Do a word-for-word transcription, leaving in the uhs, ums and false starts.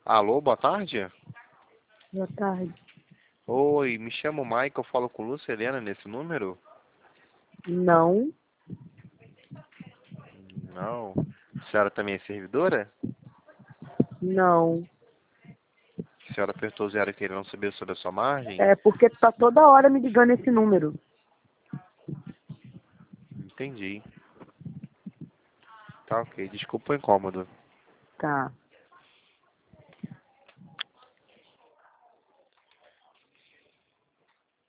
Alô, boa tarde. Boa tarde. Oi, me chamo Michael, eu falo com Lúcia Helena nesse número? Não, Não. A senhora também é servidora? não. A senhora apertou zero querendo saber sobre a sua margem? É porque tu tá toda hora me ligando esse número. Entendi. Tá ok, desculpa o incômodo. Tá.